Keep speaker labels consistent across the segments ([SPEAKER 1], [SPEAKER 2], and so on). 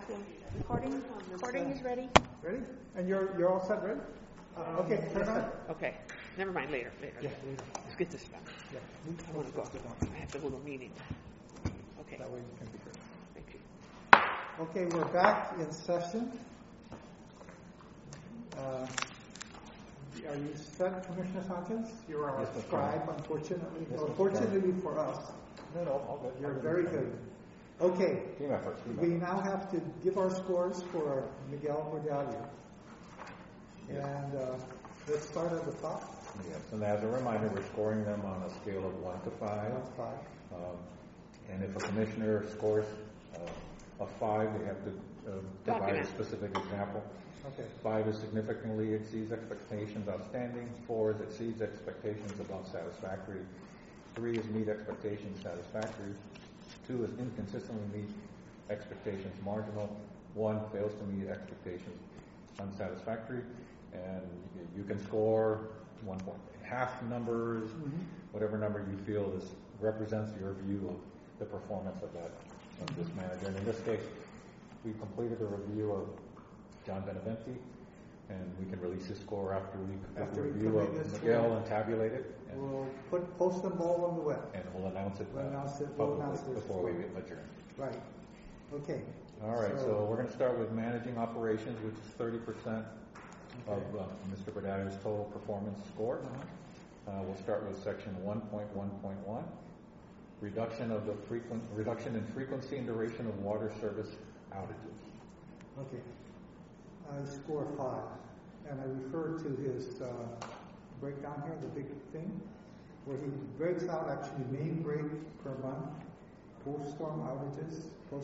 [SPEAKER 1] Recording is ready.
[SPEAKER 2] Ready? And you're all set, ready? Okay, turn on.
[SPEAKER 1] Okay. Never mind, later.
[SPEAKER 2] Yeah, later.
[SPEAKER 1] Let's get this done.
[SPEAKER 2] Yeah.
[SPEAKER 1] I want to go. I have a little meeting. Okay.
[SPEAKER 2] That way you can be heard.
[SPEAKER 1] Thank you.
[SPEAKER 2] Okay, we're back in session. Are you set, Commissioner Sanchez? You're our scribe, unfortunately. Unfortunately for us.
[SPEAKER 3] No, all good.
[SPEAKER 2] You're very good. Okay.
[SPEAKER 3] Team effort.
[SPEAKER 2] We now have to give our scores for Miguel Medallia. And let's start at the top.
[SPEAKER 3] Yes, and as a reminder, we're scoring them on a scale of 1 to 5. And if a commissioner scores a 5, they have to provide a specific example.
[SPEAKER 2] Okay.
[SPEAKER 3] 5 is significantly exceeds expectations, outstanding. 4 is exceeds expectations, about satisfactory. 3 is meet expectations, satisfactory. 2 is inconsistently meet expectations, marginal. 1 fails to meet expectations, unsatisfactory. And you can score 1 point. Half numbers, whatever number you feel represents your view of the performance of this manager. And in this case, we completed a review of John Beneventi, and we can release his score after we complete the review of Miguel and tabulate it. And
[SPEAKER 2] we'll post them all on the web.
[SPEAKER 3] And we'll announce it
[SPEAKER 2] publicly
[SPEAKER 3] before we adjourn.
[SPEAKER 2] Right. Okay.
[SPEAKER 3] All right, so we're going to start with managing operations, which is 30% of Mr. Berdaglia's total performance score. We'll start with section 1.1.1, reduction in frequency and duration of water service outages.
[SPEAKER 2] Okay. I score 5, and I refer to his breakdown here, the big thing, where he breaks out actually main break per month, post-storm outages,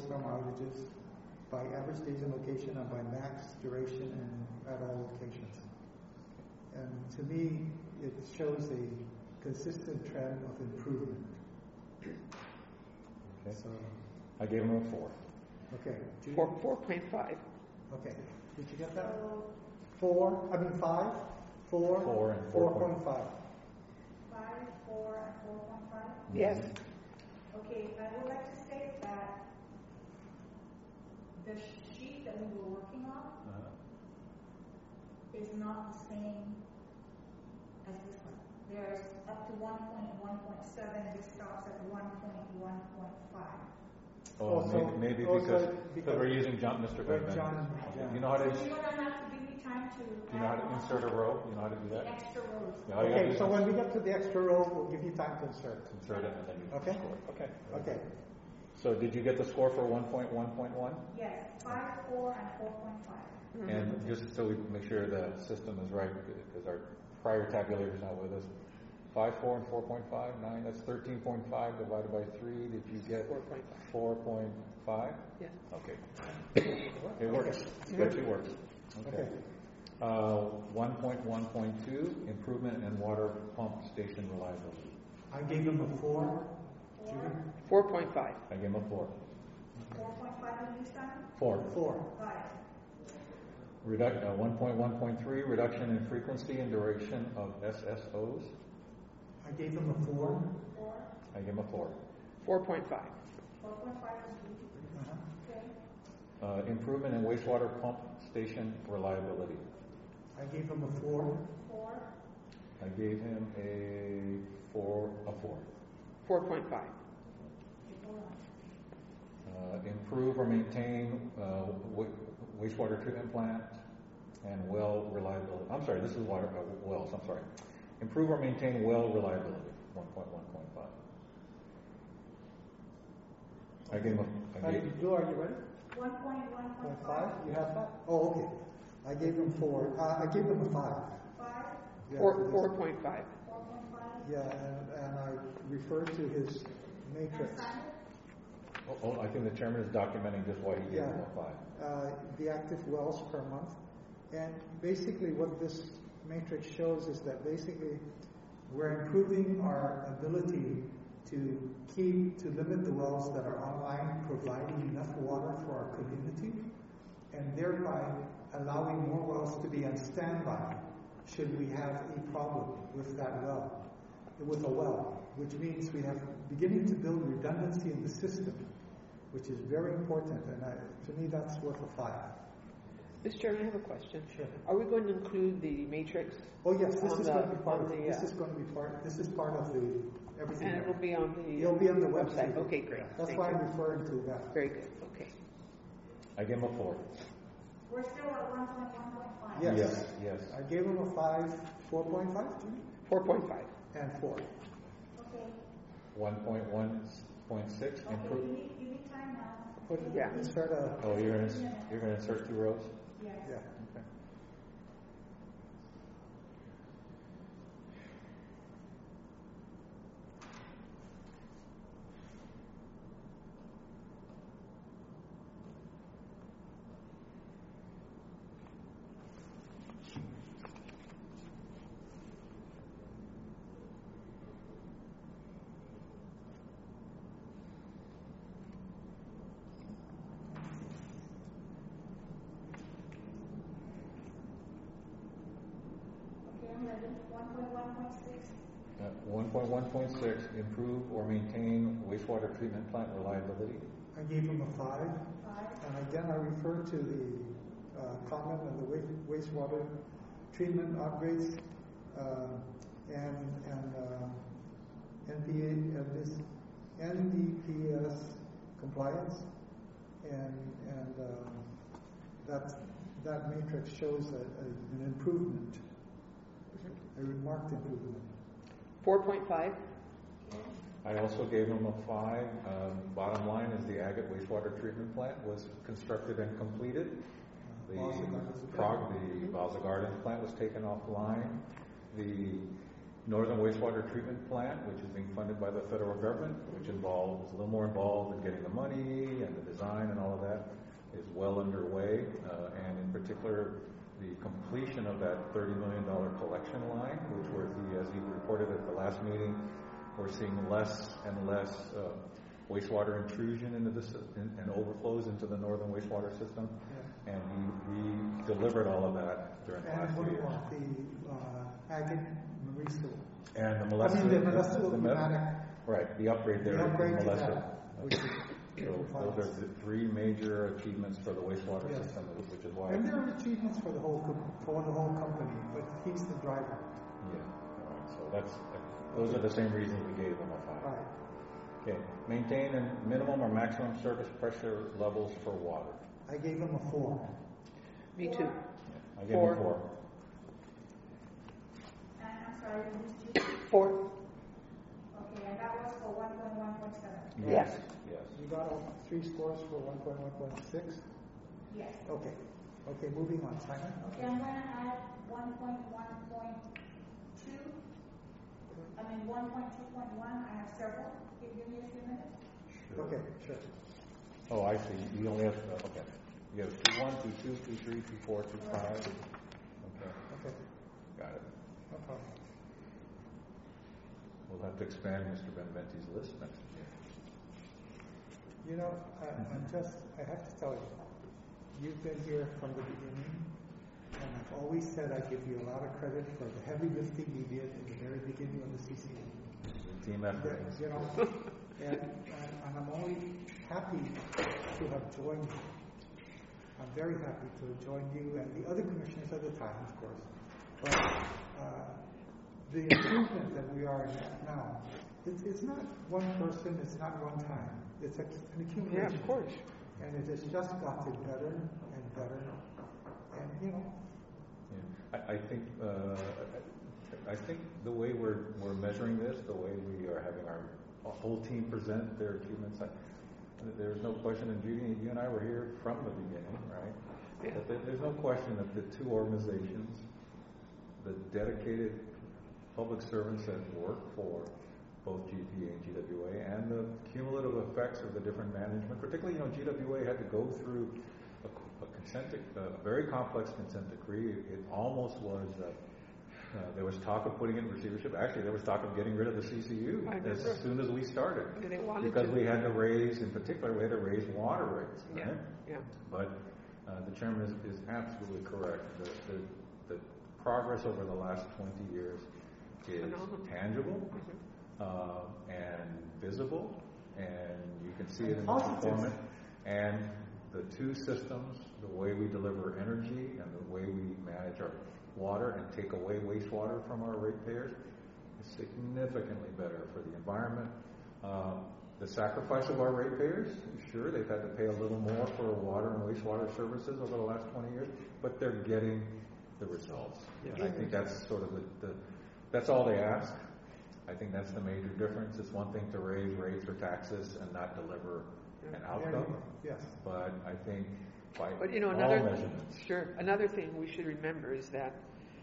[SPEAKER 2] by average days in location and by max duration and at all locations. And to me, it shows a consistent trend of improvement.
[SPEAKER 3] Okay.
[SPEAKER 2] So
[SPEAKER 3] I gave him a 4.
[SPEAKER 2] Okay.
[SPEAKER 1] 4.5.
[SPEAKER 2] Okay. Did you get that? 5, 4, and 4.5.
[SPEAKER 4] 5, 4, and 4.5?
[SPEAKER 1] Yes.
[SPEAKER 4] Okay, I would like to state that the sheet that we were working on is not the same as this one. There's up to 1.1.7, this stops at 1.1.5.
[SPEAKER 3] Maybe because we're using Mr. Beneventi. You know how to...
[SPEAKER 4] So you're going to have to give me time to...
[SPEAKER 3] You know how to insert a row? You know how to do that?
[SPEAKER 4] The extra rows.
[SPEAKER 3] Yeah,
[SPEAKER 2] okay, so when we get to the extra row, we'll give you time to insert.
[SPEAKER 3] Insert it and then you
[SPEAKER 2] can
[SPEAKER 3] score. Okay.
[SPEAKER 2] Okay.
[SPEAKER 3] So did you get the score for 1.1.1?
[SPEAKER 4] Yes, 5, 4, and 4.5.
[SPEAKER 3] And just so we can make sure the system is right, because our prior tabulator is not with us, 5, 4, and 4.5, 9, that's 13.5 divided by 3. Did you get 4.5?
[SPEAKER 1] Yes.
[SPEAKER 3] Okay. It works. It works. Okay. 1.1.2, improvement in water pump station reliability.
[SPEAKER 2] I gave him a 4.
[SPEAKER 1] 4.5.
[SPEAKER 3] I gave him a 4.
[SPEAKER 4] 4.5 in this time?
[SPEAKER 2] 4.
[SPEAKER 4] 5.
[SPEAKER 2] 1.1.3,
[SPEAKER 3] reduction in frequency and duration of SSOs.
[SPEAKER 2] I gave him a 4.
[SPEAKER 3] I gave him a 4.
[SPEAKER 1] 4.5.
[SPEAKER 4] 4.5 is good. Okay.
[SPEAKER 3] Improvement in wastewater pump station reliability.
[SPEAKER 2] I gave him a 4.
[SPEAKER 4] 4.
[SPEAKER 3] I gave him a 4.
[SPEAKER 1] 4.5.
[SPEAKER 3] Improve or maintain wastewater treatment plant and well reliability. I'm sorry, this is wells. I'm sorry. Improve or maintain well reliability. 1.1.5. I gave him
[SPEAKER 2] Are you ready?
[SPEAKER 4] 1.1.5.
[SPEAKER 2] You have that? Oh, okay. I gave him 4. I gave him a 5.
[SPEAKER 4] 5.
[SPEAKER 2] Yeah,
[SPEAKER 1] 4.5.
[SPEAKER 4] 4.5.
[SPEAKER 2] Yeah, and I refer to his matrix.
[SPEAKER 3] I think the chairman is documenting just why he gave him a 5.
[SPEAKER 2] The active wells per month. And basically what this matrix shows is that basically we're improving our ability to limit the wells that are online, providing enough water for our community, and thereby allowing more wells to be on standby should we have a problem with a well, which means we have beginning to build redundancy in the system, which is very important. And to me, that's worth a 5.
[SPEAKER 1] Mr. Chairman, I have a question.
[SPEAKER 2] Sure.
[SPEAKER 1] Are we going to include the matrix?
[SPEAKER 2] Oh, yes, this
[SPEAKER 1] On
[SPEAKER 2] is
[SPEAKER 1] the-
[SPEAKER 2] going to be part
[SPEAKER 1] on
[SPEAKER 2] of,
[SPEAKER 1] the,
[SPEAKER 2] this is going to be part, this is part of the, everything.
[SPEAKER 1] And
[SPEAKER 2] there.
[SPEAKER 1] it'll be on the...
[SPEAKER 2] It'll be on the website.
[SPEAKER 1] Okay, great.
[SPEAKER 2] That's
[SPEAKER 1] Thank
[SPEAKER 2] why
[SPEAKER 1] you.
[SPEAKER 2] I'm referring to that.
[SPEAKER 1] Very good, okay.
[SPEAKER 3] I give him a 4.
[SPEAKER 4] We're still at 1.1.5.
[SPEAKER 2] Yes.
[SPEAKER 3] Yes.
[SPEAKER 2] I gave him a 5, 4.5,
[SPEAKER 1] 4.5.
[SPEAKER 2] and 4.
[SPEAKER 4] Okay.
[SPEAKER 3] 1.1.6
[SPEAKER 4] Okay,
[SPEAKER 3] improve.
[SPEAKER 4] you need time now.
[SPEAKER 2] Put,
[SPEAKER 1] Yeah.
[SPEAKER 2] insert a,
[SPEAKER 3] Oh, you're gonna insert 2 rows?
[SPEAKER 4] Yes.
[SPEAKER 2] yeah.
[SPEAKER 3] Okay.
[SPEAKER 4] Okay, I'm ready. 1.1.6.
[SPEAKER 3] 1.1.6, improve or maintain wastewater treatment plant reliability.
[SPEAKER 2] I gave him a 5.
[SPEAKER 4] 5.
[SPEAKER 2] And again, I refer to the comment on the wastewater treatment upgrades and NDPS compliance, and that matrix shows an improvement, a remarked improvement.
[SPEAKER 1] 4.5.
[SPEAKER 3] I also gave him a 5. Bottom line is the Agate wastewater treatment plant was constructed and completed. The Balza Gardens plant was taken offline. The Northern Wastewater Treatment Plant, which is being funded by the federal government, which involves a little more involved in getting the money and the design and all of that, is well underway. And in particular, the completion of that $30 million collection line, which as he reported at the last meeting, we're seeing less and less wastewater intrusion into this and overflows into the northern wastewater system. Yeah. And he delivered all of that during the last 2 years.
[SPEAKER 2] The Agate Mariso.
[SPEAKER 3] And the Molesto.
[SPEAKER 2] the Molesto
[SPEAKER 3] right, the upgrade there.
[SPEAKER 2] The upgrade
[SPEAKER 3] in Molesto.
[SPEAKER 2] So
[SPEAKER 3] those are the 3 major achievements for the wastewater
[SPEAKER 2] yes.
[SPEAKER 3] system, which is why.
[SPEAKER 2] And there are achievements for the whole company, but he's the driver.
[SPEAKER 3] Yeah. All right. So those are the same reasons we gave them a 5.
[SPEAKER 2] Right.
[SPEAKER 3] Okay. Maintain a minimum or maximum surface pressure levels for water.
[SPEAKER 2] I gave him a 4.
[SPEAKER 1] Me too.
[SPEAKER 3] Yeah, I gave him 4.
[SPEAKER 4] And I'm sorry, this is
[SPEAKER 1] 4.
[SPEAKER 4] Okay, and that was for 1.1.7.
[SPEAKER 1] Yes.
[SPEAKER 3] Yes.
[SPEAKER 2] You got all 3 scores for 1.1.6?
[SPEAKER 4] Yes.
[SPEAKER 2] Okay. Okay, moving on. Simon?
[SPEAKER 4] Okay, I'm going to add 1.1.2. I mean 1.2.1. I have several. Can you give me a few minutes?
[SPEAKER 3] Sure.
[SPEAKER 2] Okay, sure.
[SPEAKER 3] Oh, I see. You only have, okay. You have 2.1, 2.2, 2.3, 2.4, 2.5. Okay.
[SPEAKER 2] Okay.
[SPEAKER 3] Got it.
[SPEAKER 2] No problem.
[SPEAKER 3] We'll have to expand Mr. Benventi's list next year.
[SPEAKER 2] You know, I have to tell you, you've been here from the beginning, and I've always said I give you a lot of credit for the heavy lifting you did at the very beginning of the CCA.
[SPEAKER 3] Team effort.
[SPEAKER 2] You know, and I'm only happy to have joined you. I'm very happy to have joined you and the other commissioners at the time, of course. But the improvement that we are at now, it's not one person, it's not one time. It's an accumulation.
[SPEAKER 1] Yeah, of course.
[SPEAKER 2] And it has just gotten better and better. And, you know.
[SPEAKER 3] Yeah. I think the way we're measuring this, the way we are having our whole team present their achievements, there's no question, and Judy, you and I were here from the beginning, right?
[SPEAKER 1] Yeah.
[SPEAKER 3] But there's no question that the 2 organizations, the dedicated public servants that work for both GPA and GWA, and the cumulative effects of the different management, particularly, GWA had to go through a very complex consent decree. It almost was, there was talk of putting it in receivership. Actually, there was talk of getting rid of the CCU as soon as we started. Because we had to raise, in particular, water rates. Right?
[SPEAKER 1] Yeah.
[SPEAKER 3] But the chairman is absolutely correct. The progress over the last 20 years is tangible and visible, and you can see it in the performance. And the two systems, the way we deliver energy and the way we manage our water and take away wastewater from our ratepayers is significantly better for the environment. The sacrifice of our ratepayers, sure, they've had to pay a little more for water and wastewater services over the last 20 years, but they're getting the results. And I think that's sort of that's all they ask. I think that's the major difference. It's one thing to raise rates or taxes and not deliver an outcome.
[SPEAKER 2] Yes.
[SPEAKER 3] But I think by
[SPEAKER 1] But
[SPEAKER 3] all measurements.
[SPEAKER 1] another thing we should remember is that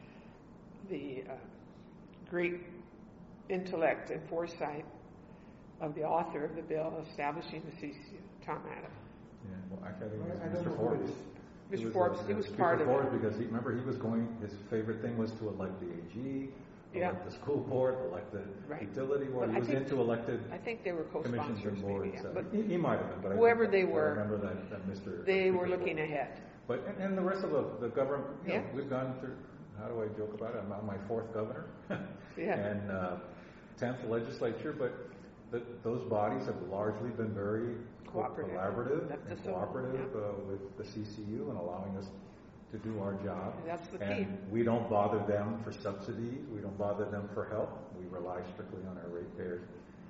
[SPEAKER 1] the great intellect and foresight of the author of the bill establishing the CCU, Tom Adams.
[SPEAKER 3] Yeah, well, I think
[SPEAKER 2] I
[SPEAKER 3] it
[SPEAKER 2] don't
[SPEAKER 3] was
[SPEAKER 2] know
[SPEAKER 3] Mr.
[SPEAKER 2] who it
[SPEAKER 3] Forbes.
[SPEAKER 2] is.
[SPEAKER 1] Mr. Forbes, he was part of
[SPEAKER 3] Forbes
[SPEAKER 1] it.
[SPEAKER 3] because remember he was going. His favorite thing was to elect the AG, elect the school board, elect the utility board.
[SPEAKER 1] But
[SPEAKER 3] He was into elected
[SPEAKER 1] I think they were
[SPEAKER 3] commissions
[SPEAKER 1] co-sponsors,
[SPEAKER 3] and boards.
[SPEAKER 1] maybe. But
[SPEAKER 3] He might have been, but
[SPEAKER 1] whoever
[SPEAKER 3] I
[SPEAKER 1] they were,
[SPEAKER 3] I remember that Mr.
[SPEAKER 1] they were
[SPEAKER 3] Speaker
[SPEAKER 1] looking
[SPEAKER 3] Forbes.
[SPEAKER 1] ahead.
[SPEAKER 3] But and the rest of the government,
[SPEAKER 1] Yeah.
[SPEAKER 3] we've gone through. How do I joke about it? I'm on my 4th governor,
[SPEAKER 1] Yeah.
[SPEAKER 3] and 10th legislature. But those bodies have largely been very
[SPEAKER 1] Cooperative.
[SPEAKER 3] collaborative
[SPEAKER 1] That's
[SPEAKER 3] and
[SPEAKER 1] the soul,
[SPEAKER 3] cooperative with the CCU and allowing us to do our job.
[SPEAKER 1] That's the
[SPEAKER 3] And
[SPEAKER 1] key.
[SPEAKER 3] we don't bother them for subsidies. We don't bother them for help. We rely strictly on our ratepayers.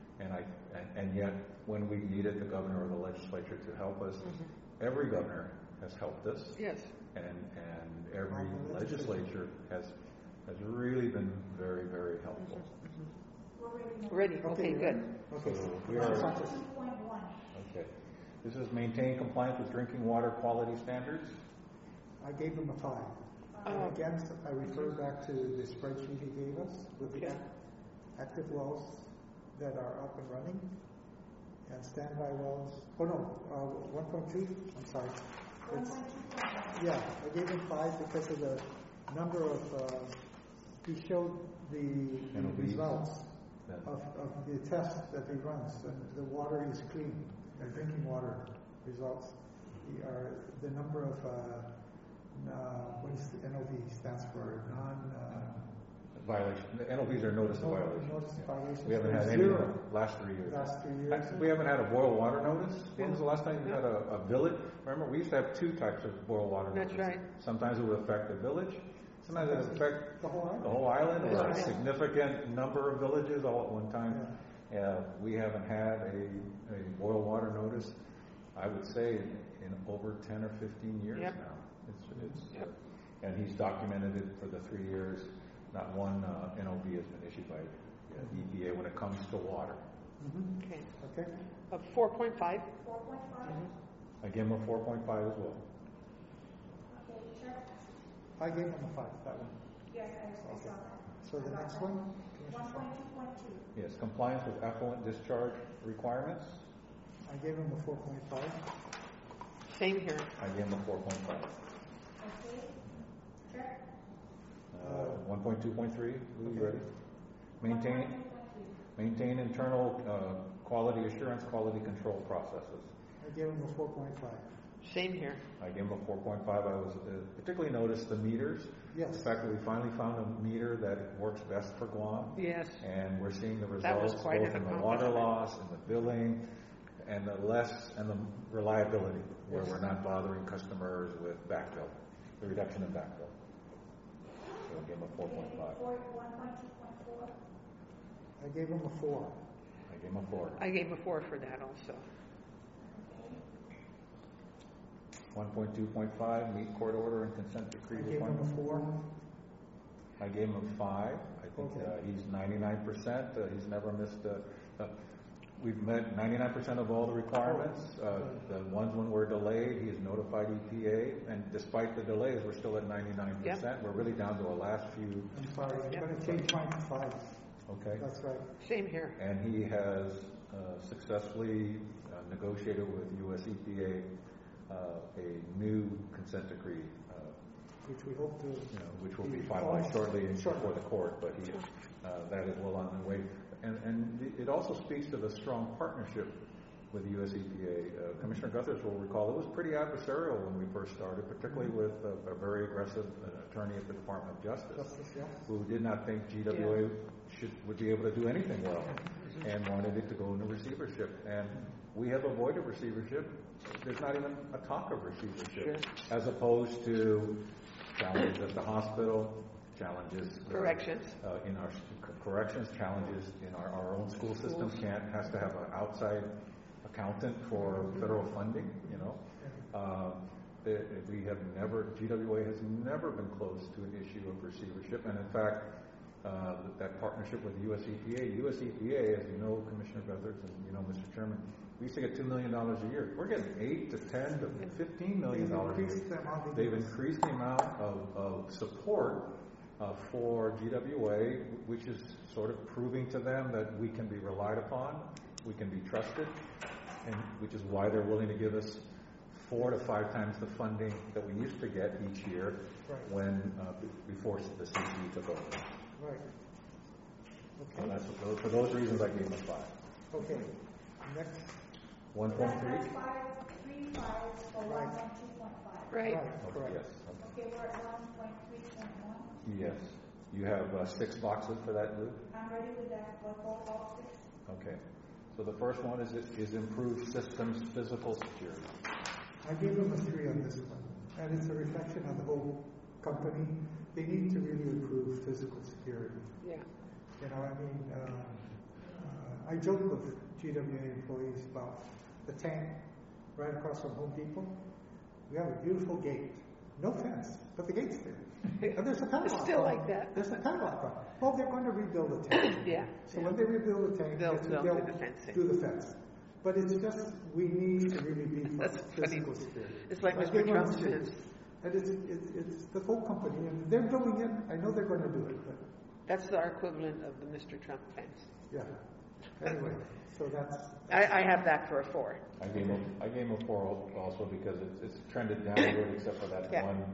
[SPEAKER 3] And yet, when we needed the governor or the legislature to help us, every governor has helped us.
[SPEAKER 1] Yes.
[SPEAKER 3] And every legislature has really been very, very helpful.
[SPEAKER 1] Ready. Okay, good.
[SPEAKER 2] Okay.
[SPEAKER 3] So we are
[SPEAKER 4] 2.1.
[SPEAKER 3] okay. This is maintain compliance with drinking water quality standards.
[SPEAKER 2] I gave him a 5. And again, I refer back to the spreadsheet he gave us with the active wells that are up and running and standby wells. Oh no, 1.2. I'm sorry. It's, yeah, I gave him 5 because of the number of. He showed the results of the tests that he runs, and the water is clean. The drinking water results are the number of. What is the NOV stands for?
[SPEAKER 3] Violation. The NOVs are notice of violation.
[SPEAKER 2] Notice of violation.
[SPEAKER 3] We haven't had any in the last 3 years.
[SPEAKER 2] Last 3 years.
[SPEAKER 3] We haven't had a boil water notice. When was the last time you had a village? Remember, we used to have 2 types of boil water notices.
[SPEAKER 1] That's right.
[SPEAKER 3] Sometimes it would affect the village. Sometimes it would affect
[SPEAKER 2] the whole
[SPEAKER 3] island or a
[SPEAKER 1] Right.
[SPEAKER 3] significant number of villages all at one time. We haven't had a boil water notice, I would say, in over 10 or 15 years
[SPEAKER 1] Yep.
[SPEAKER 3] now. And he's documented it for the 3 years. Not one NOV has been issued by EPA when it comes to water.
[SPEAKER 1] Okay.
[SPEAKER 2] Okay.
[SPEAKER 1] 4.5.
[SPEAKER 4] 4.5.
[SPEAKER 3] I gave him a 4.5 as well.
[SPEAKER 4] Okay, check.
[SPEAKER 2] I gave him a 5. That one.
[SPEAKER 4] Yes, I saw that.
[SPEAKER 2] So the next one.
[SPEAKER 4] 1.2.2.
[SPEAKER 3] Yes, compliance with effluent discharge requirements.
[SPEAKER 2] I gave him a 4.5.
[SPEAKER 1] Same here.
[SPEAKER 3] I gave him a 4.5.
[SPEAKER 4] Okay. Check.
[SPEAKER 3] 1.2.3. Are you ready?
[SPEAKER 4] 1.2.3.
[SPEAKER 3] Maintain internal quality assurance, quality control processes.
[SPEAKER 2] I gave him a 4.5.
[SPEAKER 1] Same here.
[SPEAKER 3] I gave him a 4.5. I was particularly noticed the meters.
[SPEAKER 2] Yes.
[SPEAKER 3] The fact that we finally found a meter that works best for Guam.
[SPEAKER 1] Yes.
[SPEAKER 3] And we're seeing the
[SPEAKER 1] That was
[SPEAKER 3] results
[SPEAKER 1] quite
[SPEAKER 3] both
[SPEAKER 1] an
[SPEAKER 3] in the water
[SPEAKER 1] accomplishment.
[SPEAKER 3] loss and the billing and the reliability, where we're not bothering customers with backfill, the reduction in backfill. So I gave him a 4.5.
[SPEAKER 4] 1.2.4.
[SPEAKER 2] I gave him a 4.
[SPEAKER 3] I gave him a 4.
[SPEAKER 1] I gave a 4 for that also.
[SPEAKER 3] 1.2.5, meet court order and consent decree
[SPEAKER 2] I gave him
[SPEAKER 3] requirements.
[SPEAKER 2] a 4.
[SPEAKER 3] I gave him a 5. I think he's 99%. He's never missed. We've met 99% of all the requirements. The ones when we're delayed, he has notified EPA, and despite the delays, we're still at 99%.
[SPEAKER 1] Yep.
[SPEAKER 3] We're really down to a last few.
[SPEAKER 2] I'm sorry. I'm
[SPEAKER 1] Yep.
[SPEAKER 2] going to change mine to 5.
[SPEAKER 3] Okay.
[SPEAKER 2] That's right.
[SPEAKER 1] Same here.
[SPEAKER 3] And he has successfully negotiated with U.S. EPA a new consent decree,
[SPEAKER 2] Which we hope to.
[SPEAKER 3] which will be finalized shortly before the court. But that is well on the way. And it also speaks to the strong partnership with the U.S. EPA. Commissioner Guthers will recall it was pretty adversarial when we first started, particularly with a very aggressive attorney at the Department of Justice, who did not think GWA would be able to do anything well and wanted it to go into receivership. And we have avoided receivership. There's not even a talk of receivership,
[SPEAKER 1] Sure.
[SPEAKER 3] as opposed to challenges at the hospital, challenges
[SPEAKER 1] Corrections.
[SPEAKER 3] in our corrections, challenges in our own school system. Has to have an outside accountant for federal funding. We have never, GWA has never been close to an issue of receivership, and in fact, that partnership with the US EPA, as you know, Commissioner Beathard, and you know, Mr. Chairman, we used to get $2 million a year. We're getting $8 to $10 to $15 million a year. They've increased the amount of support for GWA, which is sort of proving to them that we can be relied upon, we can be trusted, and which is why they're willing to give us 4 to 5 times the funding that we used to get each year when before the CCU took over.
[SPEAKER 2] Right.
[SPEAKER 3] So
[SPEAKER 2] Okay.
[SPEAKER 3] that's for those reasons I gave them 5.
[SPEAKER 2] Okay. Next.
[SPEAKER 3] 1.3.
[SPEAKER 4] That's 3.5 for 1.2.5.
[SPEAKER 1] Right.
[SPEAKER 2] Correct.
[SPEAKER 3] Yes.
[SPEAKER 4] Okay, we're at 1.3.1.
[SPEAKER 3] Yes. You have 6 boxes for that, Lou?
[SPEAKER 4] I'm ready with that. We'll go all 6.
[SPEAKER 3] Okay. So the first one is improve systems physical security.
[SPEAKER 2] I gave them a 3 on this one, and it's a reflection on the whole company. They need to really improve physical security.
[SPEAKER 1] Yeah.
[SPEAKER 2] I joke with GWA employees about the tank right across from Home Depot. We have a beautiful gate, no fence, but the gate's there. And there's a padlock.
[SPEAKER 1] It's still like that.
[SPEAKER 2] There's a padlock on it. Well, they're going to rebuild the tank.
[SPEAKER 1] Yeah.
[SPEAKER 2] So when they rebuild the tank,
[SPEAKER 1] They'll do the fencing.
[SPEAKER 2] do the fence. But it's just, we need to really beef up
[SPEAKER 1] That's funny.
[SPEAKER 2] physical security.
[SPEAKER 1] It's like
[SPEAKER 2] I
[SPEAKER 1] Mr.
[SPEAKER 2] give them
[SPEAKER 1] Trump's
[SPEAKER 2] a 3.
[SPEAKER 1] fence.
[SPEAKER 2] And it's the whole company, and they're doing it. I know they're going to do it, but
[SPEAKER 1] That's our equivalent of the Mr. Trump fence.
[SPEAKER 2] yeah. Anyway, so that's
[SPEAKER 1] I have that for a 4.
[SPEAKER 3] I gave them a 4 also because it's trended downward except for that
[SPEAKER 1] Yeah.
[SPEAKER 3] one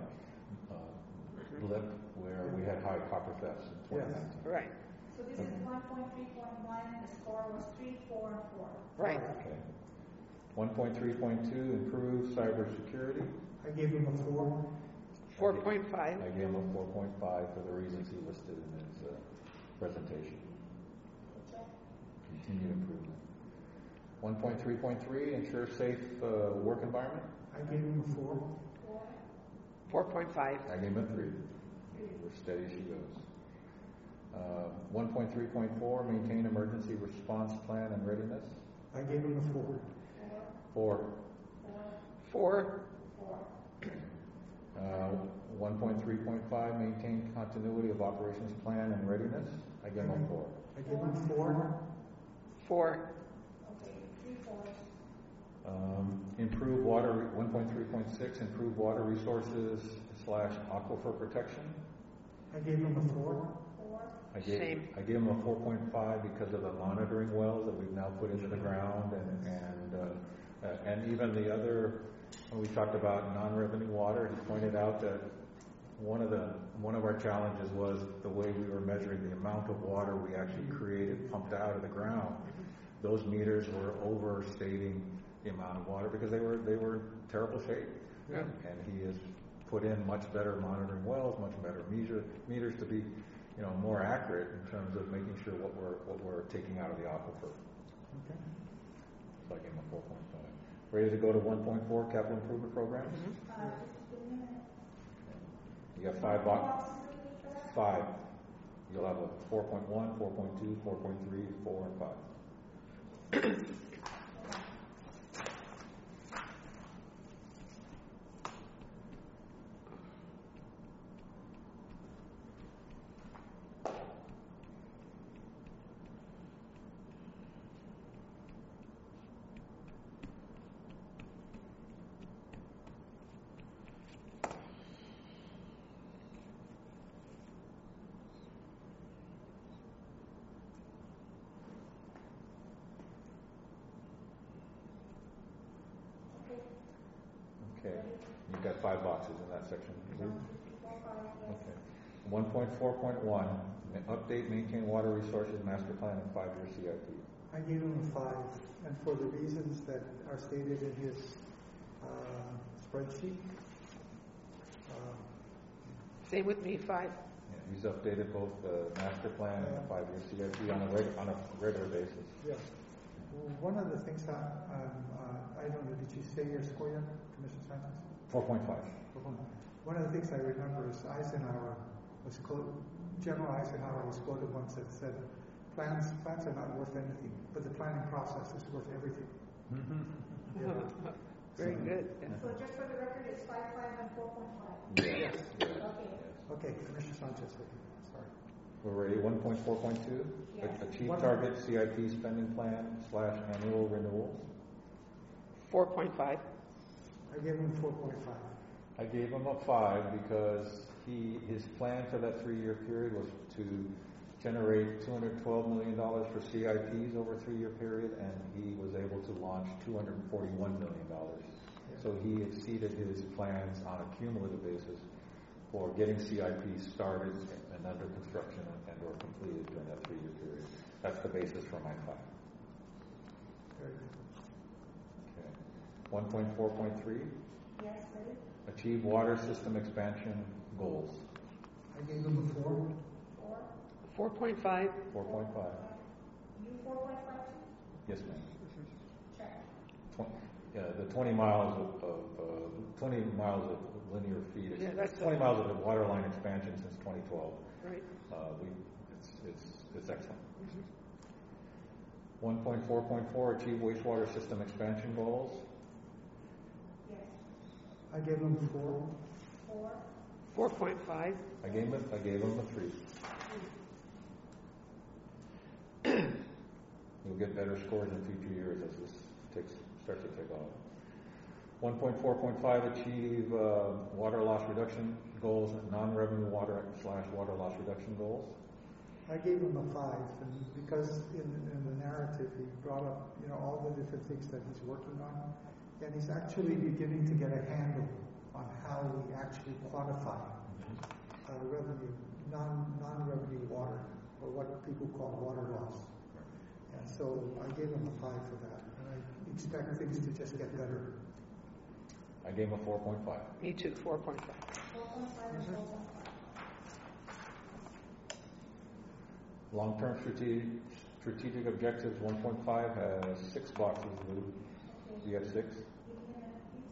[SPEAKER 3] blip where we had high copper thefts in 2019.
[SPEAKER 1] Right.
[SPEAKER 4] So this is 1.3.1. The score was 3, 4, and 4.
[SPEAKER 1] Right.
[SPEAKER 3] Okay. 1.3.2 improve cybersecurity.
[SPEAKER 2] I gave him a 4.
[SPEAKER 1] 4.5.
[SPEAKER 3] I gave him a 4.5 for the reasons he listed in his presentation. Continued improvement. 1.3.3 ensure safe work environment.
[SPEAKER 2] I gave him a 4.
[SPEAKER 1] 4.5.
[SPEAKER 3] I gave him a 3. We're steady as she goes. 1.3.4 maintain emergency response plan and readiness.
[SPEAKER 2] I gave him a 4.
[SPEAKER 3] 4.
[SPEAKER 1] 4.
[SPEAKER 3] 1.3.5 maintain continuity of operations plan and readiness. I gave him a 4.
[SPEAKER 2] I gave him 4.
[SPEAKER 1] 4.
[SPEAKER 4] Okay, 3 4s.
[SPEAKER 3] Improve water. 1.3.6 improve water resources / aquifer protection.
[SPEAKER 2] I gave him a 4.
[SPEAKER 4] 4.
[SPEAKER 3] I gave him a 4.5 because of the monitoring wells that we've now put into the ground, and even the other. When we talked about non-revenue water, he pointed out that one of our challenges was the way we were measuring the amount of water we actually created, pumped out of the ground. Those meters were overstating the amount of water because they were in terrible shape.
[SPEAKER 1] Yeah.
[SPEAKER 3] And he has put in much better monitoring wells, much better meters to be, more accurate in terms of making sure what we're taking out of the aquifer.
[SPEAKER 2] Okay.
[SPEAKER 3] So I gave him a 4.5. Ready to go to 1.4 capital improvement programs?
[SPEAKER 4] Just give me a minute.
[SPEAKER 3] You got 5 boxes.
[SPEAKER 4] Boxes do we need for that?
[SPEAKER 3] 5. You'll have a 4.1, 4.2, 4.3, 4, and 5. Okay. You've got 5 boxes in that section. Okay. 1.4.1, update, maintain water resources master plan and 5-year CIP.
[SPEAKER 2] I gave him a 5, and for the reasons that are stated in his spreadsheet.
[SPEAKER 1] Same with me, 5.
[SPEAKER 3] Yeah, he's updated both the master plan and the 5-year CIP on a regular basis.
[SPEAKER 2] Yeah. One of the things that, I don't know, did you say your score yet, Commissioner Sanchez?
[SPEAKER 3] 4.5.
[SPEAKER 2] One of the things I remember is General Eisenhower was quoted once that said, plans are not worth anything, but the planning process is worth everything. Yeah.
[SPEAKER 1] Very good.
[SPEAKER 4] So just for the record, it's 5.5 and 4.5.
[SPEAKER 3] Yes.
[SPEAKER 4] Okay.
[SPEAKER 2] Okay, Commissioner Sanchez, sorry.
[SPEAKER 3] We're ready. 1.4.2.
[SPEAKER 4] Yes.
[SPEAKER 3] Achieve target CIP spending plan / annual renewals.
[SPEAKER 1] 4.5.
[SPEAKER 2] I gave him 4.5.
[SPEAKER 3] I gave him a 5 because his plan for that 3-year period was to generate $212 million for CIPs over a 3-year period, and he was able to launch $241 million. So he exceeded his plans on a cumulative basis for getting CIPs started and under construction and or completed during that 3-year period. That's the basis for my 5.
[SPEAKER 2] Very good.
[SPEAKER 3] Okay. 1.4.3.
[SPEAKER 4] Yes, ready?
[SPEAKER 3] Achieve water system expansion goals.
[SPEAKER 2] I gave him a 4.
[SPEAKER 4] 4.
[SPEAKER 1] 4.5.
[SPEAKER 3] 4.5.
[SPEAKER 4] You 4.5?
[SPEAKER 3] Yes, ma'am.
[SPEAKER 4] Check.
[SPEAKER 3] The 20 miles of 20 miles of linear feet.
[SPEAKER 1] Yeah, that's
[SPEAKER 3] 20 miles of the water line expansion since 2012.
[SPEAKER 1] Right.
[SPEAKER 3] It's excellent. 1.4.4 achieve wastewater system expansion goals.
[SPEAKER 4] Yes.
[SPEAKER 2] I gave him a 4.
[SPEAKER 4] 4.
[SPEAKER 1] 4.5.
[SPEAKER 3] I gave him a 3. You'll get better scores in future years as this starts to take off. 1.4.5 achieve water loss reduction goals, non-revenue water / water loss reduction goals.
[SPEAKER 2] I gave him a 5, and because in the narrative he brought up, all the different things that he's working on, and he's actually beginning to get a handle on how we actually quantify revenue, non-revenue water, or what people call water loss. And so I gave him a 5 for that, and I expect things to just get better.
[SPEAKER 3] I gave him a 4.5.
[SPEAKER 1] Me too, 4.5.
[SPEAKER 4] 4.5 and 4.5.
[SPEAKER 3] Long-term strategic objectives 1.5 has 6 boxes. You have 6?
[SPEAKER 4] Give me a minute, please.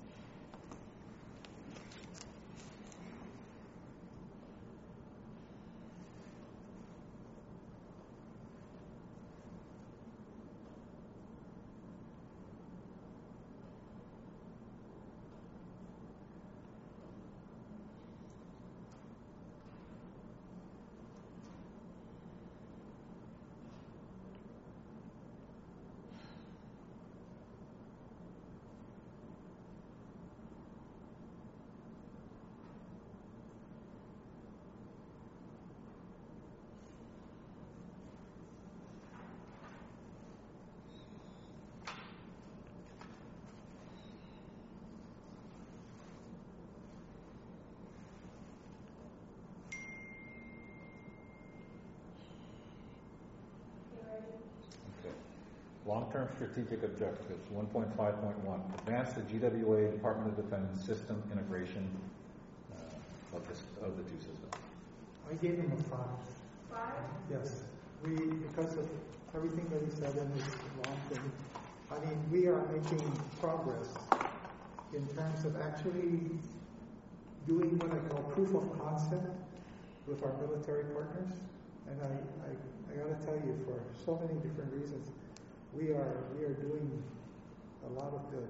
[SPEAKER 3] Long-term strategic objectives 1.5.1 advance the GWA Department of Defense system integration of the two systems.
[SPEAKER 2] I gave him a 5.
[SPEAKER 4] 5?
[SPEAKER 2] Yes. Because of everything that he said in his long thing, we are making progress in terms of actually doing what I call proof of concept with our military partners. And I got to tell you, for so many different reasons, we are doing a lot of good.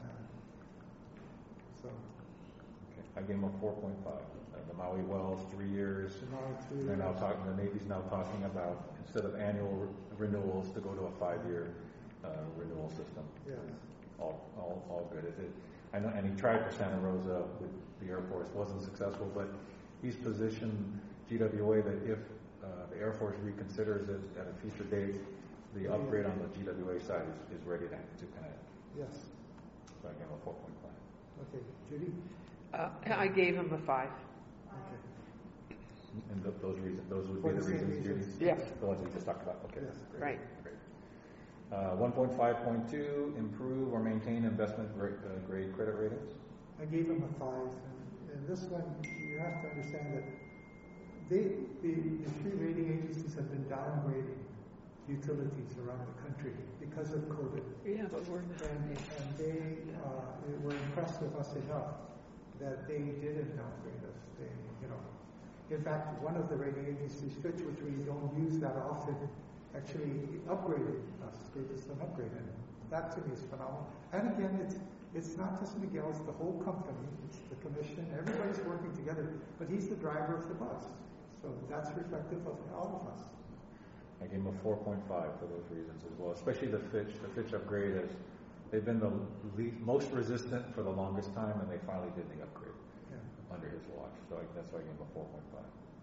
[SPEAKER 3] I gave him a 4.5. The Maui wells, 3 years. They're now talking. The Navy's now talking about, instead of annual renewals, to go to a 5-year renewal system.
[SPEAKER 2] Yes.
[SPEAKER 3] All good. I know, and he tried for Santa Rosa with the Air Force, wasn't successful, but he's positioned GWA that if the Air Force reconsiders it at a future date, the upgrade on the GWA side is ready to connect.
[SPEAKER 2] Yes.
[SPEAKER 3] So I gave him a 4.5.
[SPEAKER 2] Okay, Judy?
[SPEAKER 1] I gave him a 5.
[SPEAKER 2] Okay.
[SPEAKER 3] And those would
[SPEAKER 2] For
[SPEAKER 3] be the
[SPEAKER 2] the same
[SPEAKER 3] reasons, Judy?
[SPEAKER 2] reasons.
[SPEAKER 1] Yes.
[SPEAKER 3] The ones we just talked about. Okay.
[SPEAKER 2] Yes.
[SPEAKER 1] Right.
[SPEAKER 3] Great. 1.5.2, improve or maintain investment grade credit ratings.
[SPEAKER 2] I gave him a 5, and this one, you have to understand that the 3 rating agencies have been downgrading utilities around the country because of COVID.
[SPEAKER 1] Yeah, but we're not.
[SPEAKER 2] And they were impressed with us enough that they didn't downgrade us. They, in fact, one of the rating agencies, Fitch, which we don't use that often, actually upgraded us, gave us an upgrade, and that to me is phenomenal. And again, it's not just Miguel, it's the whole company, it's the commission, everybody's working together, but he's the driver of the bus. So that's reflective of all of us.
[SPEAKER 3] I gave him a 4.5 for those reasons as well, especially the Fitch. The Fitch upgrade they've been the most resistant for the longest time, and they finally did the upgrade under his watch. So that's why I gave him a 4.5.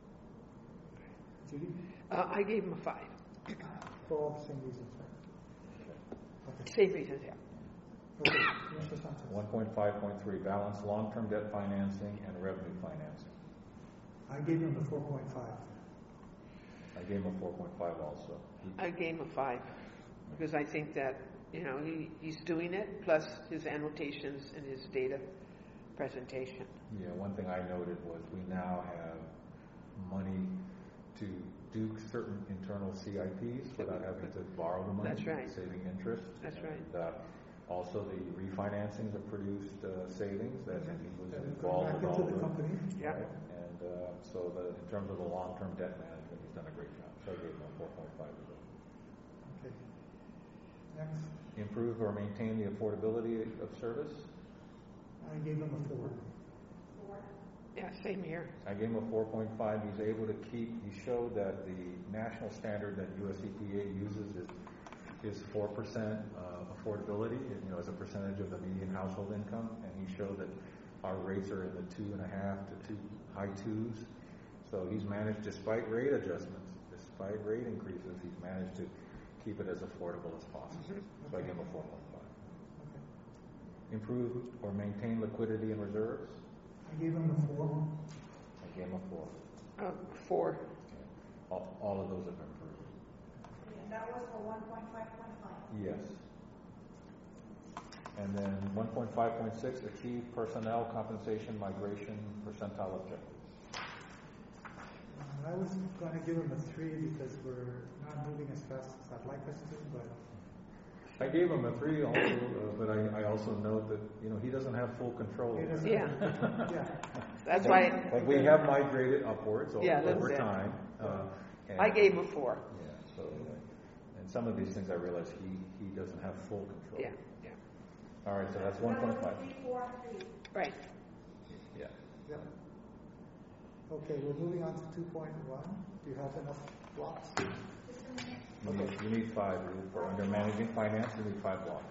[SPEAKER 2] Judy?
[SPEAKER 1] I gave him a 5.
[SPEAKER 2] For all the same reasons, right? Okay.
[SPEAKER 1] Same reasons, yeah.
[SPEAKER 2] Okay. Commissioner Sanchez.
[SPEAKER 3] 1.5.3, balance long-term debt financing and revenue financing.
[SPEAKER 2] I gave him a 4.5.
[SPEAKER 3] I gave him a 4.5 also.
[SPEAKER 1] I gave him a 5 because I think that he's doing it, plus his annotations and his data presentation.
[SPEAKER 3] Yeah, one thing I noted was we now have money to do certain internal CIPs without having to borrow the money.
[SPEAKER 1] That's right.
[SPEAKER 3] Saving interest.
[SPEAKER 1] That's right.
[SPEAKER 3] Also, the refinancings have produced savings that he was
[SPEAKER 2] Back
[SPEAKER 3] involved with all
[SPEAKER 2] into the company.
[SPEAKER 1] Yeah.
[SPEAKER 3] And so in terms of the long-term debt management, he's done a great job. So I gave him a 4.5 as well.
[SPEAKER 2] Okay. Next.
[SPEAKER 3] Improve or maintain the affordability of service.
[SPEAKER 2] I gave him a 4.
[SPEAKER 1] Yeah, same here.
[SPEAKER 3] I gave him a 4.5. He's able to he showed that the national standard that US EPA uses is 4% affordability, as a percentage of the median household income, and he showed that our rates are in the 2.5 to high 2s. So he's managed, despite rate adjustments, despite rate increases, he's managed to keep it as affordable as possible.
[SPEAKER 1] Mm-hmm.
[SPEAKER 3] So I gave him a 4.5.
[SPEAKER 2] Okay.
[SPEAKER 3] Improve or maintain liquidity and reserves.
[SPEAKER 2] I gave him a 4.
[SPEAKER 3] I gave him a 4.
[SPEAKER 1] 4.
[SPEAKER 3] Okay. All of those have improved.
[SPEAKER 4] And that was for 1.5.5.
[SPEAKER 3] Yes. And then 1.5.6, achieve personnel compensation migration percentile objectives.
[SPEAKER 2] I was going to give him a 3 because we're not moving as fast as I'd like us to, but
[SPEAKER 3] I gave him a 3 also, but I also note that, he doesn't have full control.
[SPEAKER 2] he doesn't.
[SPEAKER 1] Yeah.
[SPEAKER 2] Yeah.
[SPEAKER 1] That's why
[SPEAKER 3] But we have migrated upwards over
[SPEAKER 1] it.
[SPEAKER 3] time.
[SPEAKER 1] I gave him a 4.
[SPEAKER 3] Yeah, so, and some of these things I realize he doesn't have full control.
[SPEAKER 1] Yeah.
[SPEAKER 3] All right, so that's
[SPEAKER 4] That
[SPEAKER 3] 1.5.
[SPEAKER 4] was 3, 4, and 3.
[SPEAKER 1] Right.
[SPEAKER 3] Yeah.
[SPEAKER 2] Yeah. Okay, we're moving on to 2.1. Do you have enough blocks?
[SPEAKER 4] Just a minute.
[SPEAKER 3] You need 5. For under managing finance, you need 5 blocks.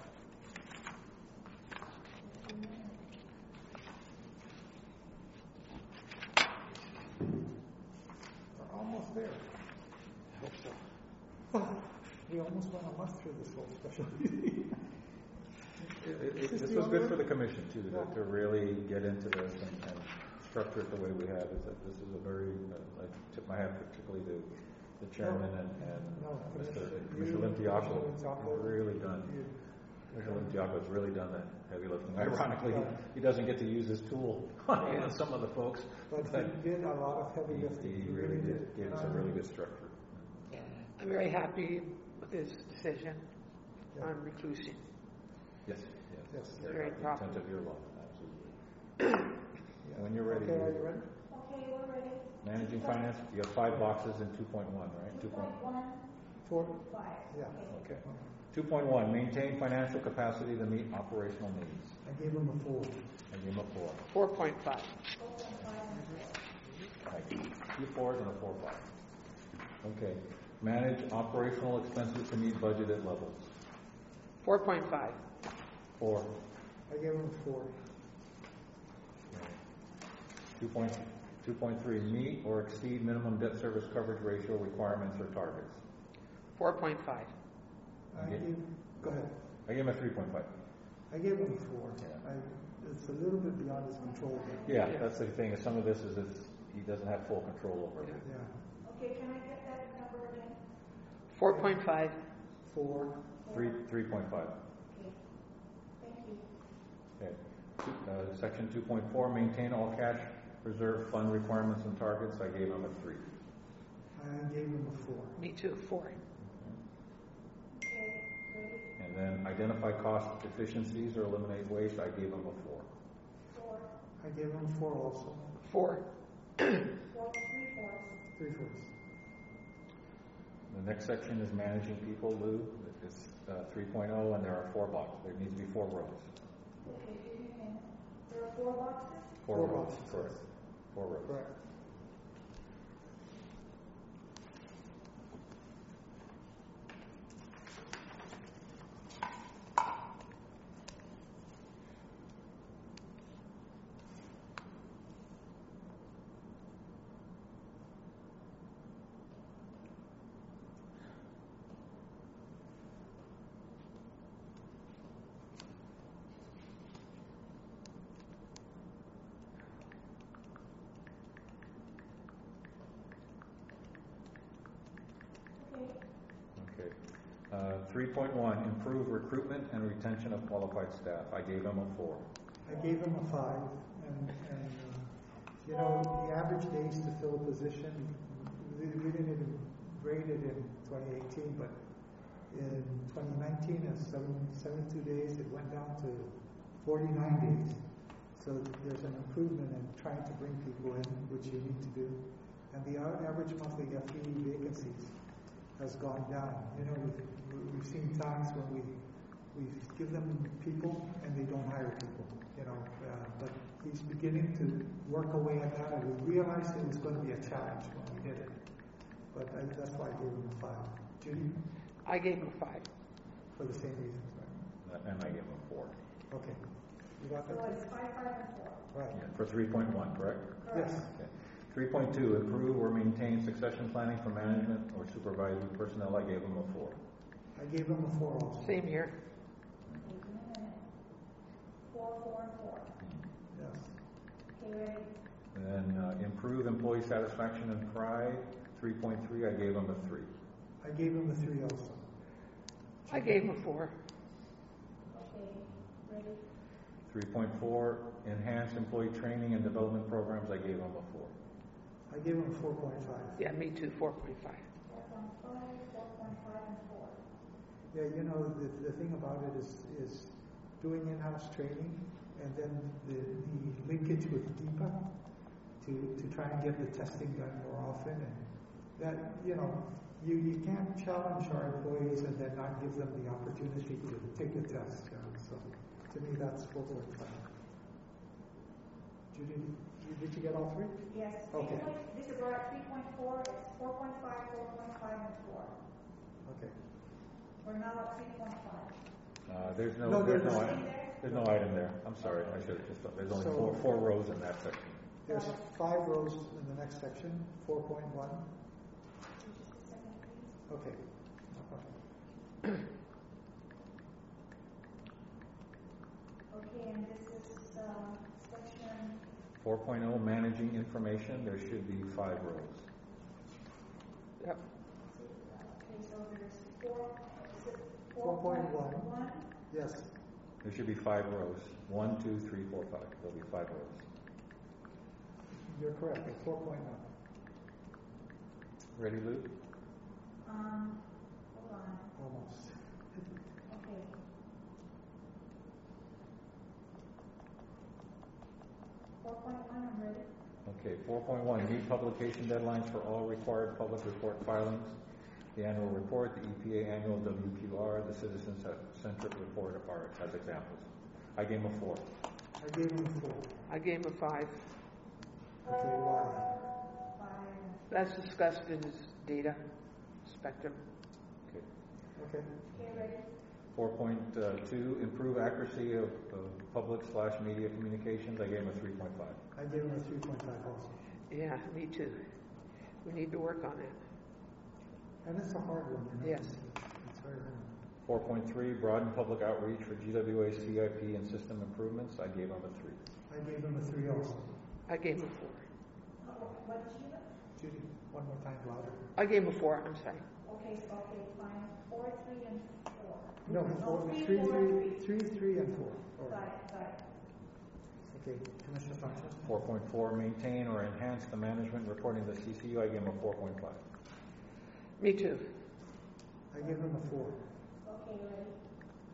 [SPEAKER 2] We're almost there.
[SPEAKER 1] I hope so.
[SPEAKER 2] We almost went a month through this whole special meeting.
[SPEAKER 3] This was good for the commission too, to really get into this and structure it the way we have. This is a very, I tip my hat particularly to the chairman and Mr. Limpiaco. Really done. Mr. Limpiaco has really done that heavy lifting. Ironically, he doesn't get to use his tool on some of the folks.
[SPEAKER 2] But he did a lot of heavy lifting.
[SPEAKER 3] He really did. Gave us a really good structure.
[SPEAKER 1] I'm very happy with his decision on reclusing.
[SPEAKER 3] Yes.
[SPEAKER 1] Very proper.
[SPEAKER 3] Intent of your law, absolutely. When you're ready.
[SPEAKER 2] Okay, are you ready?
[SPEAKER 4] Okay, we're ready.
[SPEAKER 3] Managing finance, you have 5 boxes in 2.1, right?
[SPEAKER 4] 2.1,
[SPEAKER 2] 4?
[SPEAKER 4] 5.
[SPEAKER 2] Yeah.
[SPEAKER 3] Okay. 2.1, maintain financial capacity to meet operational needs.
[SPEAKER 2] I gave him a 4.
[SPEAKER 3] I gave him a 4.
[SPEAKER 1] 4.5.
[SPEAKER 4] 4.5 and
[SPEAKER 3] 2 4s and a 4.5. Okay. Manage operational expenses to meet budgeted levels.
[SPEAKER 1] 4.5.
[SPEAKER 3] 4.
[SPEAKER 2] I gave him a 4.
[SPEAKER 3] 2.3, meet or exceed minimum debt service coverage ratio requirements or targets.
[SPEAKER 1] 4.5.
[SPEAKER 2] Go ahead.
[SPEAKER 3] I gave him a 3.5.
[SPEAKER 2] I gave him a 4.
[SPEAKER 3] Yeah.
[SPEAKER 2] It's a little bit beyond his control.
[SPEAKER 3] Yeah, that's the thing. Some of this is he doesn't have full control over it.
[SPEAKER 2] Yeah.
[SPEAKER 4] Okay, can I get that number again?
[SPEAKER 1] 4.5.
[SPEAKER 2] 4.
[SPEAKER 3] 3.5.
[SPEAKER 4] Okay. Thank you.
[SPEAKER 3] Okay. Section 2.4, maintain all cash reserve fund requirements and targets. I gave him a 3.
[SPEAKER 2] I gave him a 4.
[SPEAKER 1] Me too. 4.
[SPEAKER 3] And then identify cost efficiencies or eliminate waste, I gave him a 4.
[SPEAKER 4] 4.
[SPEAKER 2] I gave him 4 also.
[SPEAKER 1] 4.
[SPEAKER 4] 4, 3 4.
[SPEAKER 2] 3 4s.
[SPEAKER 3] The next section is managing people, Lou. It's 3.0, and there are 4 boxes. There needs to be 4 rows.
[SPEAKER 4] Okay, give me a minute. There are 4 boxes?
[SPEAKER 3] 4
[SPEAKER 2] 4
[SPEAKER 3] rows,
[SPEAKER 2] boxes.
[SPEAKER 3] correct. 4 rows.
[SPEAKER 2] Correct.
[SPEAKER 3] Okay. 3.1, improve recruitment and retention of qualified staff. I gave him a 4.
[SPEAKER 2] I gave him a 5, and you know, the average days to fill a position, we didn't even grade it in 2018, but in 2019, at 72 days, it went down to 49 days. So there's an improvement in trying to bring people in, which you need to do. And the average monthly FTE vacancies has gone down. You know, we've seen times when we give them people and they don't hire people. You know, but he's beginning to work away at that, and we realized it was going to be a challenge when we did it. But that's why I gave him a 5. Judy?
[SPEAKER 1] I gave him a 5.
[SPEAKER 2] For the same reasons, right?
[SPEAKER 3] And I gave him a 4.
[SPEAKER 2] Okay. You got
[SPEAKER 4] So
[SPEAKER 2] that?
[SPEAKER 4] it's 5, 5, and 4.
[SPEAKER 2] Right.
[SPEAKER 3] Yeah, for 3.1, correct?
[SPEAKER 2] Yes.
[SPEAKER 3] Okay. 3.2, improve or maintain succession planning for management or supervisory personnel. I gave him a 4.
[SPEAKER 2] I gave him a 4 also.
[SPEAKER 1] Same here.
[SPEAKER 4] Okay, give me a minute. 4, 4, and 4.
[SPEAKER 2] Yes.
[SPEAKER 4] Okay, ready?
[SPEAKER 3] And then improve employee satisfaction and pride. 3.3, I gave him a 3.
[SPEAKER 2] I gave him a 3 also.
[SPEAKER 1] I gave him a 4.
[SPEAKER 4] Okay, ready?
[SPEAKER 3] 3.4, enhance employee training and development programs. I gave him a 4.
[SPEAKER 2] I gave him 4.5.
[SPEAKER 1] Yeah, me too, 4.5.
[SPEAKER 4] 4.5, 4.5, and 4.
[SPEAKER 2] Yeah, you know, the thing about it is doing in-house training and then the linkage with DEPA to try and get the testing done more often. And that, you know, you can't challenge our employees and then not give them the opportunity to take the test. So to me, that's 4.5. Judy, did you get all 3?
[SPEAKER 4] Yes.
[SPEAKER 2] Okay.
[SPEAKER 4] This is we're at 3.4. It's 4.5, 4.5, and 4.
[SPEAKER 2] Okay.
[SPEAKER 4] We're now at 3.5.
[SPEAKER 3] There's
[SPEAKER 2] No,
[SPEAKER 3] no
[SPEAKER 2] there's-
[SPEAKER 3] item there. I'm sorry, I should have just thought. There's only
[SPEAKER 2] So-
[SPEAKER 3] four rows in that section.
[SPEAKER 2] There's 5 rows in the next section, 4.1.
[SPEAKER 4] Just a second, please.
[SPEAKER 2] Okay. No problem.
[SPEAKER 4] Okay, and this is section.
[SPEAKER 3] 4.0, managing information. There should be 5 rows.
[SPEAKER 1] Yep.
[SPEAKER 4] Okay, so there's 4. Is it
[SPEAKER 2] 4.1.
[SPEAKER 4] 4.1?
[SPEAKER 2] Yes.
[SPEAKER 3] There should be 5 rows. 1, 2, 3, 4, 5. There'll be 5 rows.
[SPEAKER 2] You're correct. It's 4.1.
[SPEAKER 3] Ready, Lou?
[SPEAKER 4] Hold on.
[SPEAKER 2] Almost.
[SPEAKER 4] Okay. 4.1, I'm ready.
[SPEAKER 3] Okay, 4.1, meet publication deadlines for all required public report filings. The annual report, the EPA annual WQR, the citizen-centric report are as examples. I gave him a 4.
[SPEAKER 2] I gave him 4.
[SPEAKER 1] I gave him a 5.
[SPEAKER 2] Okay, why?
[SPEAKER 4] 5.
[SPEAKER 1] That's discussed in his data spectrum.
[SPEAKER 3] Okay.
[SPEAKER 2] Okay.
[SPEAKER 4] Okay, ready?
[SPEAKER 3] 4.2, improve accuracy of public/media communications. I gave him a 3.5.
[SPEAKER 2] I gave him a 3.5 also.
[SPEAKER 1] Yeah, me too. We need to work on it.
[SPEAKER 2] And it's a hard one, you know.
[SPEAKER 1] Yes.
[SPEAKER 2] It's very hard.
[SPEAKER 3] 4.3, broaden public outreach for GWA CIP and system improvements. I gave him a 3.
[SPEAKER 2] I gave him a 3 also.
[SPEAKER 1] I gave him a 4.
[SPEAKER 4] What did you do?
[SPEAKER 2] Judy, one more time louder.
[SPEAKER 1] I gave him a 4, I'm sorry.
[SPEAKER 4] Okay, fine. 4, 3, and 4.
[SPEAKER 2] No, 3, 3, and 4. All
[SPEAKER 4] Got
[SPEAKER 2] right.
[SPEAKER 4] it.
[SPEAKER 2] Okay, Commissioner Sanchez.
[SPEAKER 3] 4.4, maintain or enhance the management reporting to the CCU. I gave him a 4.5.
[SPEAKER 1] Me too.
[SPEAKER 2] I gave him a 4.
[SPEAKER 4] Okay, ready?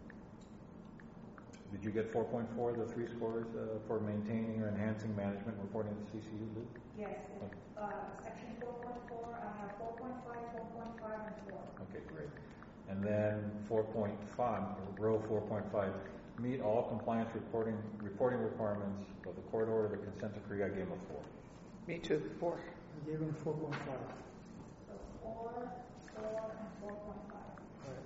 [SPEAKER 3] Did you get 4.4, the 3 scores for maintaining or enhancing management reporting to CCU, Lou?
[SPEAKER 4] Yes, section 4.4, I have 4.5, 4.5, and 4.
[SPEAKER 3] Okay, great. And then 4.5, row 4.5, meet all compliance reporting requirements of the court order, the consent decree. I gave him a 4.
[SPEAKER 1] Me too, 4.
[SPEAKER 2] I gave him 4.5.
[SPEAKER 4] So 4, 4, and 4.5.
[SPEAKER 2] Right.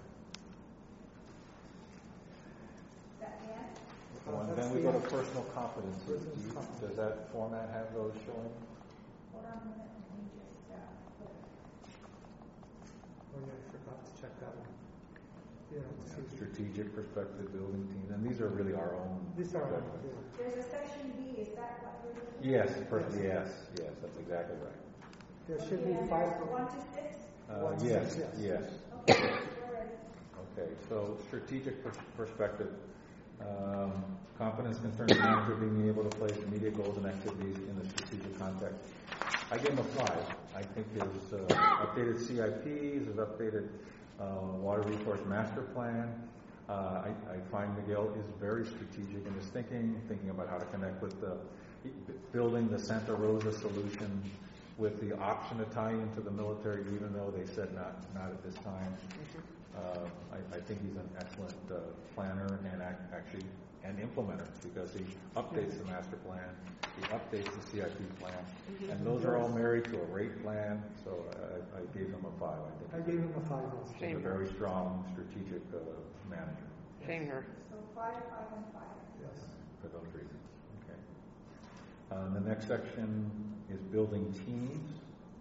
[SPEAKER 4] That the end?
[SPEAKER 3] And then we go to personal competency. Does that format have those showing?
[SPEAKER 4] Hold on a minute, let me just put it.
[SPEAKER 2] Oh yeah, I forgot to check that one. Yeah,
[SPEAKER 3] Strategic perspective building teams, and these are really our own.
[SPEAKER 2] These are,
[SPEAKER 4] There's a section B, is that what we're looking at?
[SPEAKER 3] Yes, yes, that's exactly right.
[SPEAKER 2] there should be
[SPEAKER 4] Okay,
[SPEAKER 2] 5.
[SPEAKER 4] 1 to 6?
[SPEAKER 3] Yes.
[SPEAKER 4] Okay, we're ready.
[SPEAKER 3] Okay, so strategic perspective. Competence concerns the manager being able to place immediate goals and activities in the strategic context. I gave him a 5. I think his updated CIPs, his updated water resource master plan. I find Miguel is very strategic in his thinking about how to connect with building the Santa Rosa solution with the option to tie into the military, even though they said not at this time. I think he's an excellent planner and actually an implementer, because he updates the master plan, he updates the CIP plan, and those are all married to a rate plan. So I gave him a 5.
[SPEAKER 2] I gave him a 5 also.
[SPEAKER 3] He's a very strong strategic manager.
[SPEAKER 1] Same here.
[SPEAKER 4] So 5, 5, and 5.
[SPEAKER 2] Yes.
[SPEAKER 3] For those reasons. Okay. The next section is building teams,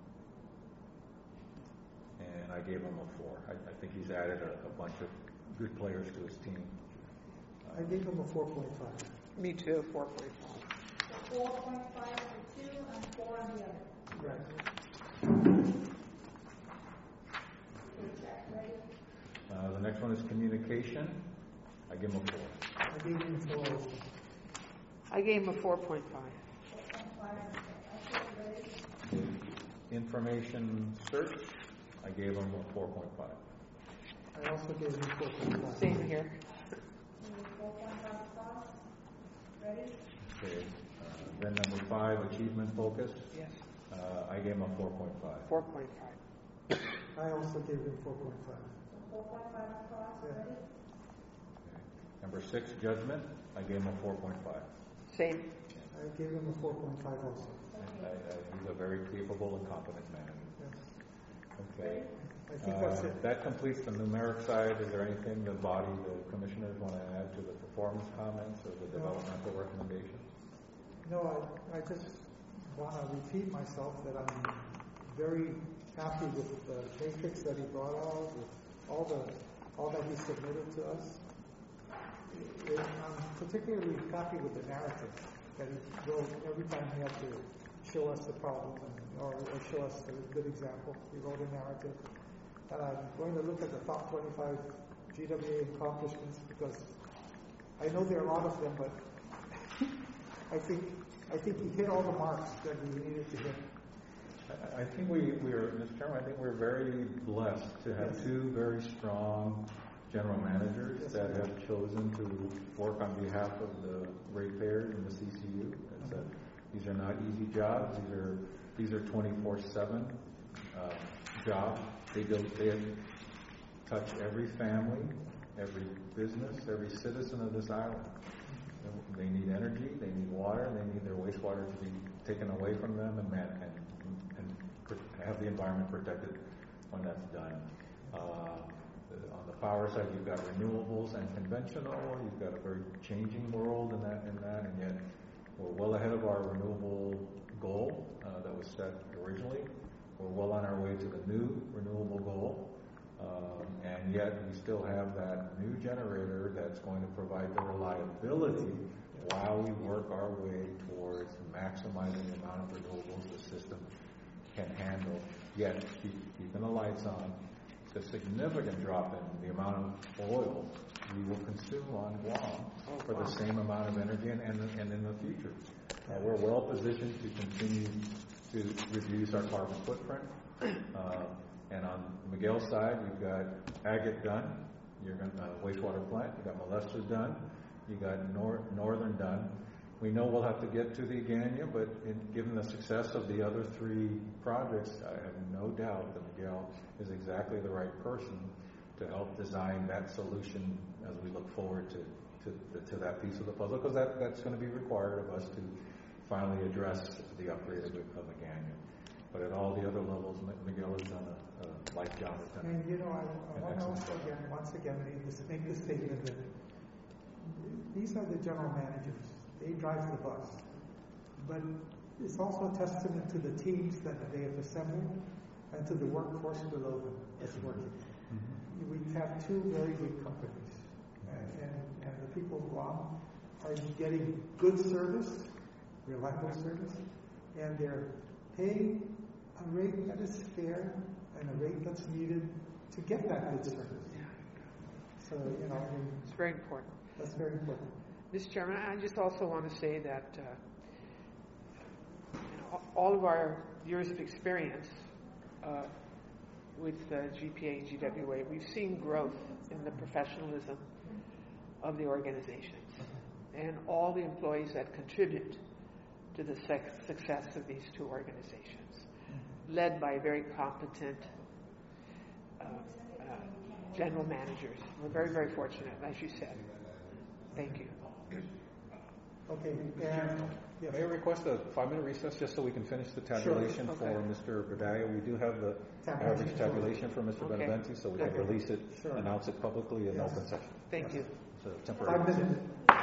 [SPEAKER 3] and I gave him a 4. I think he's added a bunch of good players to his team.
[SPEAKER 2] I gave him a 4.5.
[SPEAKER 1] Me too, 4.5.
[SPEAKER 4] So 4.5 for 2 and 4 on the other.
[SPEAKER 2] Right.
[SPEAKER 4] Okay, check, ready?
[SPEAKER 3] The next one is communication. I give him a 4.
[SPEAKER 2] I gave him a 4 also.
[SPEAKER 1] I gave him a 4.5.
[SPEAKER 4] 4.5 and 4. Okay, ready?
[SPEAKER 3] Information search. I gave him a 4.5.
[SPEAKER 2] I also gave him 4.5.
[SPEAKER 1] Same here.
[SPEAKER 4] 4.5 across. Ready?
[SPEAKER 3] Okay. Then number 5, achievement focus.
[SPEAKER 1] Yes.
[SPEAKER 3] I gave him a 4.5.
[SPEAKER 1] 4.5.
[SPEAKER 2] I also gave him 4.5.
[SPEAKER 4] So 4.5 across.
[SPEAKER 2] Yeah.
[SPEAKER 4] Ready?
[SPEAKER 3] Okay. Number 6, judgment. I gave him a 4.5.
[SPEAKER 1] Same.
[SPEAKER 2] I gave him a 4.5 also.
[SPEAKER 3] He's a very capable and competent manager.
[SPEAKER 2] Yes.
[SPEAKER 3] Okay.
[SPEAKER 2] I think that's it.
[SPEAKER 3] That completes the numeric side. Is there anything the commissioners want to add to the performance comments or the developmental recommendations?
[SPEAKER 2] No, I just want to repeat myself that I'm very happy with the matrix that he brought out, with all that he submitted to us. I'm particularly happy with the narrative that he wrote every time he had to show us the problem or show us a good example. He wrote a narrative. And I'm going to look at the top 25 GWA accomplishments, because I know there are a lot of them, but I think he hit all the marks that we needed to hit.
[SPEAKER 3] I think Mr. Chairman, I think we're very blessed to have two very strong general managers that have chosen to work on behalf of the ratepayers and the CCU. These are not easy jobs. These are 24/7 jobs. They touch every family, every business, every citizen of this island. They need energy, they need water, they need their wastewater to be taken away from them and have the environment protected when that's done. On the power side, you've got renewables and conventional. You've got a very changing world in that, and yet we're well ahead of our renewable goal that was set originally. We're well on our way to the new renewable goal, and yet we still have that new generator that's going to provide the reliability while we work our way towards maximizing the amount of renewables the system can handle, yet keeping the lights on. It's a significant drop in the amount of oil we will consume on Guam for the same amount of energy and in the future. We're well positioned to continue to reduce our carbon footprint. And on Miguel's side, we've got Agate done. You're going to wastewater plant. You've got Molester done. You got Northern done. We know we'll have to get to the Agana, but given the success of the other 3 projects, I have no doubt that Miguel is exactly the right person to help design that solution as we look forward to that piece of the puzzle, because that's going to be required of us to finally address the upgrade of Agana. But at all the other levels, Miguel has done like John has done.
[SPEAKER 2] And I want to also once again make the statement that these are the general managers. They drive the bus. But it's also a testament to the teams that they have assembled and to the workforce below them that's working. We have 2 very good companies, and the people who are getting good service, reliable service, and they're paying a rate that is fair and a rate that's needed to get that good service. So,
[SPEAKER 1] it's very important.
[SPEAKER 2] That's very important.
[SPEAKER 1] Mr. Chairman, I just also want to say that all of our years of experience with GPA and GWA, we've seen growth in the professionalism of the organizations and all the employees that contribute to the success of these 2 organizations, led by very competent general managers. We're very, very fortunate, as you said. Thank you.
[SPEAKER 2] Okay, and yes.
[SPEAKER 3] May I request a 5-minute recess just so we can finish the tabulation
[SPEAKER 1] Sure.
[SPEAKER 3] for Mr. Berdaya? We do have the
[SPEAKER 2] Tabulation.
[SPEAKER 3] average tabulation for Mr.
[SPEAKER 1] Okay.
[SPEAKER 3] Benavente, so we can
[SPEAKER 2] Okay.
[SPEAKER 3] release it,
[SPEAKER 2] Sure.
[SPEAKER 3] announce it publicly in
[SPEAKER 2] Yes.
[SPEAKER 3] open session.
[SPEAKER 1] Thank you.
[SPEAKER 3] So temporary.
[SPEAKER 2] 5 minutes.